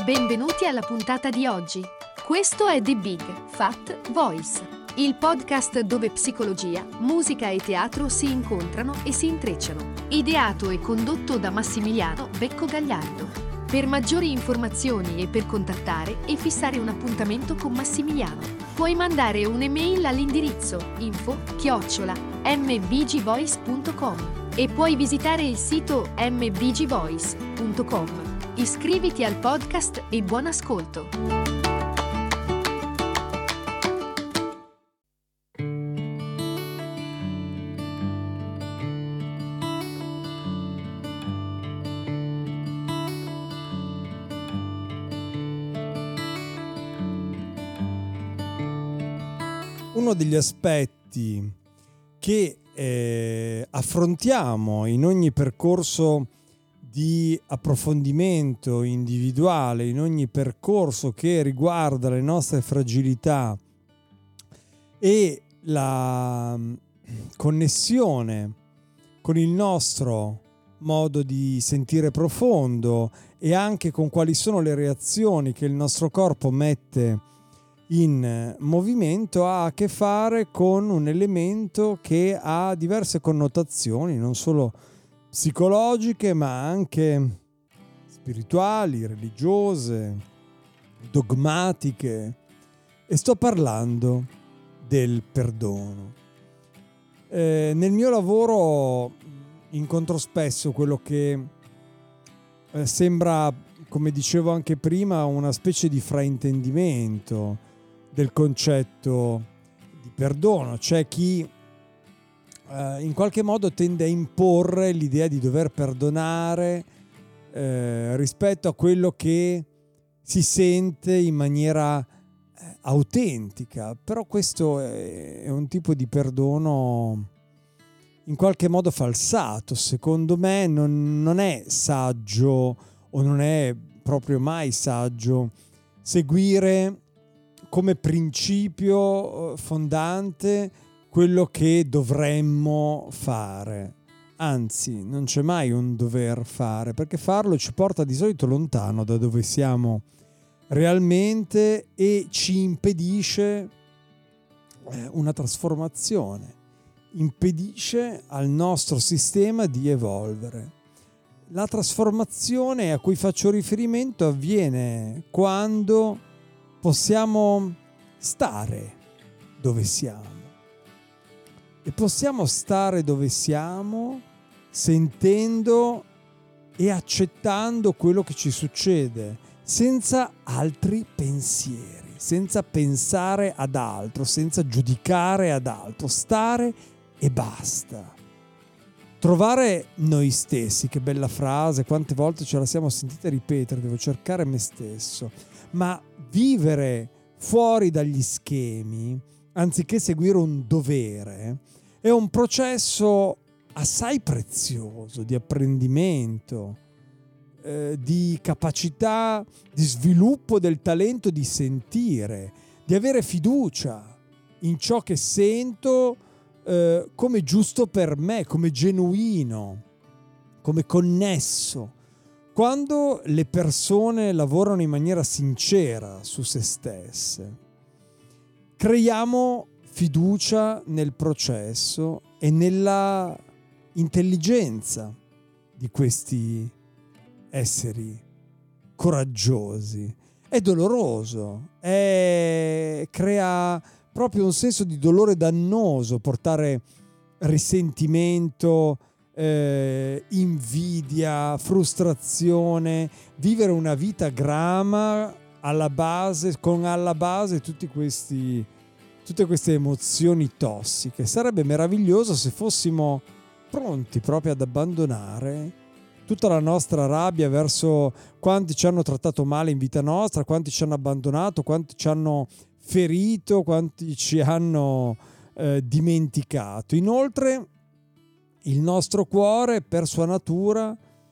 Benvenuti alla puntata di oggi. Questo è The Big Fat Voice, il podcast dove psicologia, musica e teatro si incontrano e si intrecciano. Ideato e condotto da Massimiliano Becco Gagliardo. Per maggiori informazioni e per contattare e fissare un appuntamento con Massimiliano, puoi mandare un'email all'indirizzo info@mbgvoice.com e puoi visitare il sito mbgvoice.com. Iscriviti al podcast e buon ascolto! Uno degli aspetti che affrontiamo in ogni percorso di approfondimento individuale, in ogni percorso che riguarda le nostre fragilità e la connessione con il nostro modo di sentire profondo e anche con quali sono le reazioni che il nostro corpo mette in movimento, ha a che fare con un elemento che ha diverse connotazioni, non solo psicologiche ma anche spirituali, religiose, dogmatiche, e sto parlando del perdono. Nel mio lavoro incontro spesso quello che sembra, come dicevo anche prima, una specie di fraintendimento del concetto di perdono. C'è chi in qualche modo tende a imporre l'idea di dover perdonare rispetto a quello che si sente in maniera autentica, però questo è un tipo di perdono in qualche modo falsato. Secondo me non è saggio, o non è proprio mai saggio, seguire come principio fondante quello che dovremmo fare. Anzi, non c'è mai un dover fare, perché farlo ci porta di solito lontano da dove siamo realmente e ci impedisce una trasformazione, impedisce al nostro sistema di evolvere. La trasformazione a cui faccio riferimento avviene quando possiamo stare dove siamo. E possiamo stare dove siamo sentendo e accettando quello che ci succede, senza altri pensieri, senza pensare ad altro, senza giudicare ad altro, stare e basta. Trovare noi stessi, che bella frase, quante volte ce la siamo sentita ripetere, devo cercare me stesso, ma vivere fuori dagli schemi, anziché seguire un dovere, è un processo assai prezioso di apprendimento, di capacità, di sviluppo del talento di sentire, di avere fiducia in ciò che sento come giusto per me, come genuino, come connesso. Quando le persone lavorano in maniera sincera su se stesse, creiamo fiducia nel processo e nella intelligenza di questi esseri coraggiosi. È doloroso, crea proprio un senso di dolore dannoso portare risentimento, invidia, frustrazione, vivere una vita grama con alla base tutte queste emozioni tossiche. Sarebbe meraviglioso se fossimo pronti proprio ad abbandonare tutta la nostra rabbia verso quanti ci hanno trattato male in vita nostra, quanti ci hanno abbandonato, quanti ci hanno ferito, quanti ci hanno dimenticato. Inoltre il nostro cuore, per sua natura,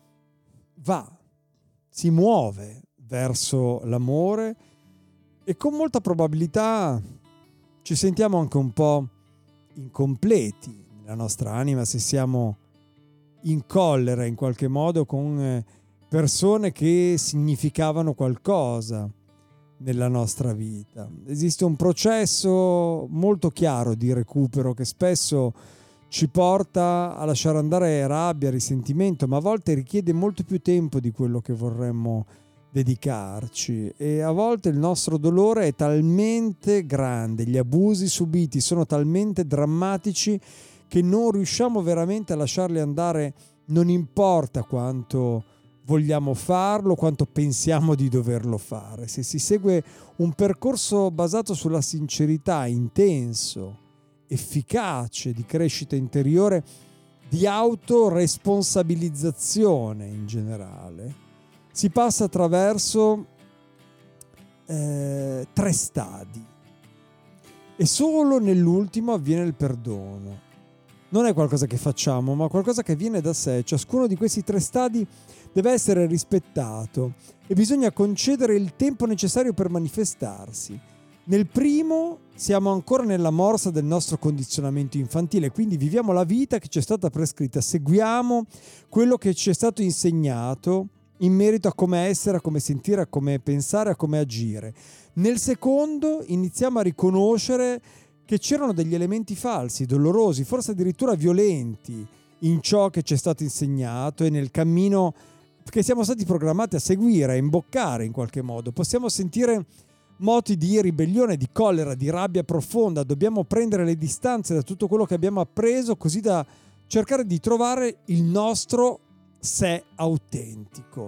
si muove verso l'amore e con molta probabilità ci sentiamo anche un po' incompleti nella nostra anima se siamo in collera in qualche modo con persone che significavano qualcosa nella nostra vita. Esiste un processo molto chiaro di recupero che spesso ci porta a lasciare andare rabbia, risentimento, ma a volte richiede molto più tempo di quello che vorremmo dedicarci, e a volte il nostro dolore è talmente grande, gli abusi subiti sono talmente drammatici che non riusciamo veramente a lasciarli andare, non importa quanto vogliamo farlo, quanto pensiamo di doverlo fare. Se si segue un percorso basato sulla sincerità, intenso, efficace, di crescita interiore, di autoresponsabilizzazione in generale, si passa attraverso 3 stadi, e solo nell'ultimo avviene il perdono. Non è qualcosa che facciamo, ma qualcosa che viene da sé. Ciascuno di questi 3 stadi deve essere rispettato e bisogna concedere il tempo necessario per manifestarsi. Nel primo siamo ancora nella morsa del nostro condizionamento infantile, quindi viviamo la vita che ci è stata prescritta, seguiamo quello che ci è stato insegnato in merito a come essere, a come sentire, a come pensare, a come agire. Nel secondo iniziamo a riconoscere che c'erano degli elementi falsi, dolorosi, forse addirittura violenti in ciò che ci è stato insegnato e nel cammino che siamo stati programmati a seguire, a imboccare in qualche modo. Possiamo sentire moti di ribellione, di collera, di rabbia profonda. Dobbiamo prendere le distanze da tutto quello che abbiamo appreso, così da cercare di trovare il nostro sé autentico.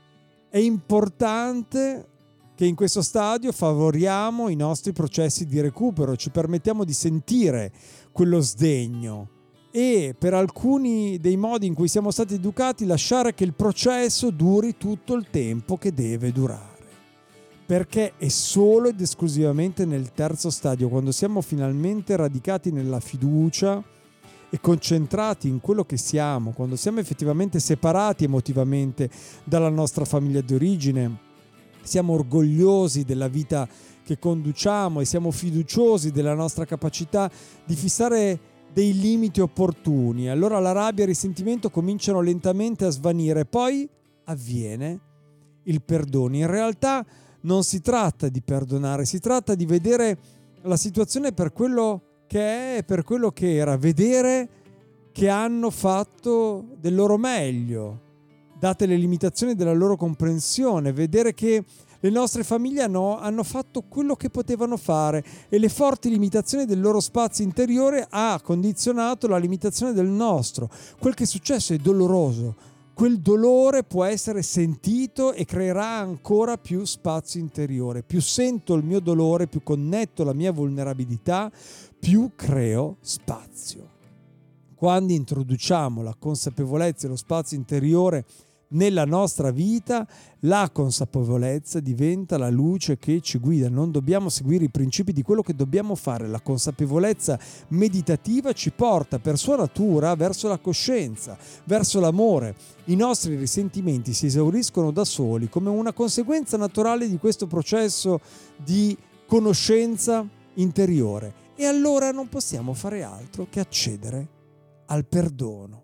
È importante che in questo stadio favoriamo i nostri processi di recupero, ci permettiamo di sentire quello sdegno e, per alcuni dei modi in cui siamo stati educati, lasciare che il processo duri tutto il tempo che deve durare. Perché è solo ed esclusivamente nel terzo stadio, quando siamo finalmente radicati nella fiducia e concentrati in quello che siamo, quando siamo effettivamente separati emotivamente dalla nostra famiglia di origine, siamo orgogliosi della vita che conduciamo e siamo fiduciosi della nostra capacità di fissare dei limiti opportuni. Allora la rabbia e il risentimento cominciano lentamente a svanire, poi avviene il perdono. In realtà non si tratta di perdonare, si tratta di vedere la situazione per quello che è e per quello che era, vedere che hanno fatto del loro meglio, date le limitazioni della loro comprensione, vedere che le nostre famiglie hanno fatto quello che potevano fare e le forti limitazioni del loro spazio interiore ha condizionato la limitazione del nostro. Quel che è successo è doloroso, quel dolore può essere sentito e creerà ancora più spazio interiore. Più sento il mio dolore, più connetto la mia vulnerabilità, più creo spazio. Quando introduciamo la consapevolezza e lo spazio interiore nella nostra vita, la consapevolezza diventa la luce che ci guida. Non dobbiamo seguire i principi di quello che dobbiamo fare. La consapevolezza meditativa ci porta per sua natura verso la coscienza, verso l'amore. I nostri risentimenti si esauriscono da soli come una conseguenza naturale di questo processo di conoscenza interiore, e allora non possiamo fare altro che accedere al perdono.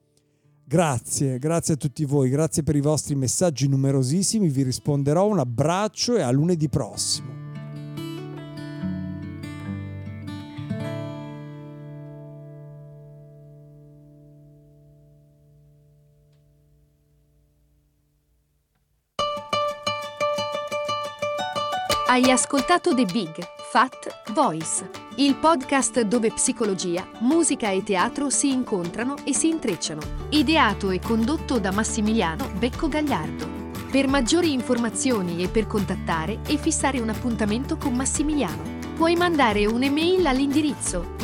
Grazie a tutti voi, grazie per i vostri messaggi numerosissimi, vi risponderò, un abbraccio e a lunedì prossimo. Hai ascoltato The Big Fat Voice, il podcast dove psicologia, musica e teatro si incontrano e si intrecciano. Ideato e condotto da Massimiliano Becco Gagliardo. Per maggiori informazioni e per contattare e fissare un appuntamento con Massimiliano, puoi mandare un'email all'indirizzo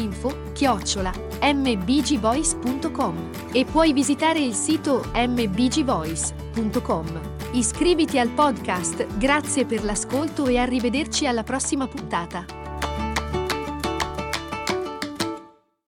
info@mbgvoice.com e puoi visitare il sito mbgvoice.com. Iscriviti al podcast, grazie per l'ascolto e arrivederci alla prossima puntata.